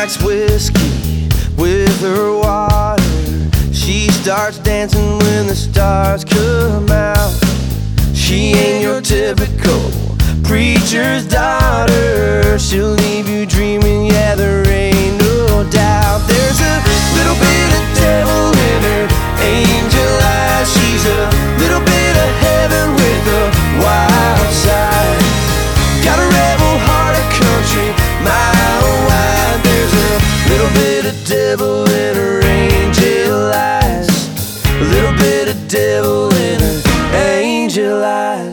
likes whiskey with her water. She starts dancing when the stars come out. She ain't your typical preacher's daughter. She'll leave you dreaming, yeah, there ain't no doubt. There's a little bit of devil in her angel eyes. She's a little bit of heaven with a wild side. Got a rebel heart, a country mile wide. There's a little bit of devil in her angel eyes. A little bit of devil in her angel eyes.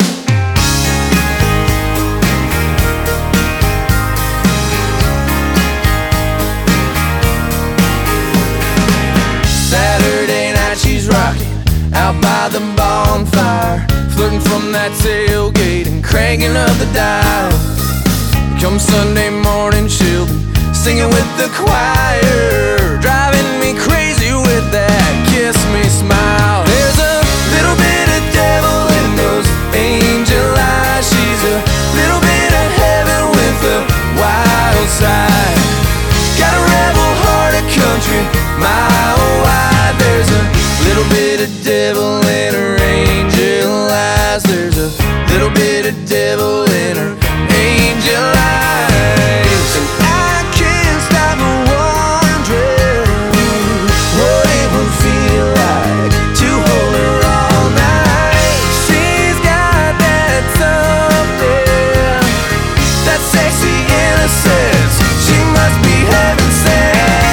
Saturday night she's rocking out by the bonfire, flirting from that tailgate and cranking up the dial. Come Sunday morning she'll be singing with the choir, driving me crazy with that kiss me smile. There's a little bit of devil in those angel eyes. She's a little bit of heaven with a wild side. Got a rebel heart, a country mile wide. There's a little bit of devil in her angel eyes. There's a little bit of devil in her angel eyes. And I can't stop wondering what it would feel like to hold her all night. She's got that something, that sexy innocence. She must be heaven sent.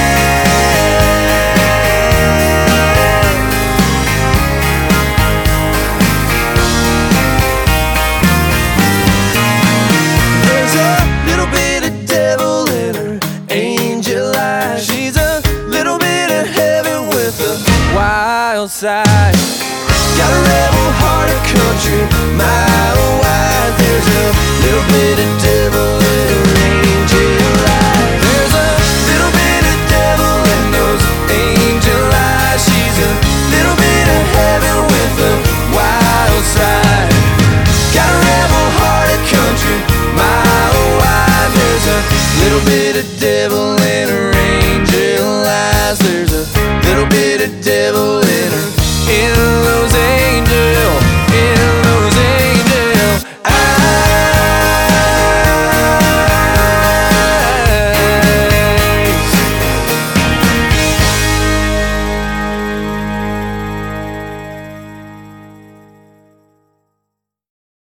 There's a little bit of devil in her angel eyes. She's a little bit of heaven with a wild side. Got a rebel heart, a country mile wide. There's a little bit of devil in her angel eyes. There's a little bit of devil in those angel eyes. She's a little bit of heaven with a wild side. Got a rebel heart, a country mile wide. There's a little bit of devil in her angel eyes. There's a little bit of devil in her